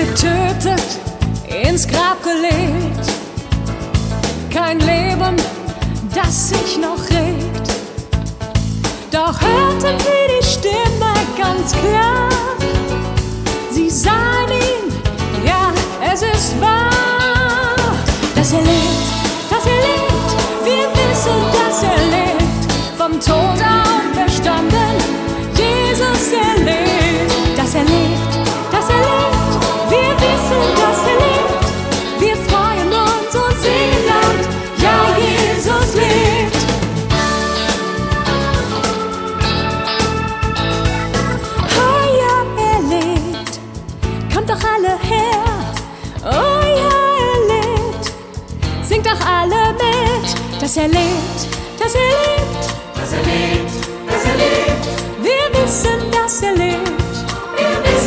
getötet, ins Grab gelegt. Kein Leben, das sich noch regt. Doch hörten sie die Stimme ganz klar. Sie sahen ihn, ja, es ist wahr. Dass er lebt, wir wissen, dass er lebt. Vom Tod auferstanden, Jesus, er lebt. Dass er lebt, wir wissen, dass er lebt. Wir freuen uns und singen laut, ja, Jesus lebt. Oh ja, er lebt, kommt doch alle her. Oh ja, er lebt, singt doch alle mit, dass er lebt, dass er lebt, dass er lebt, dass er lebt. Wir wissen,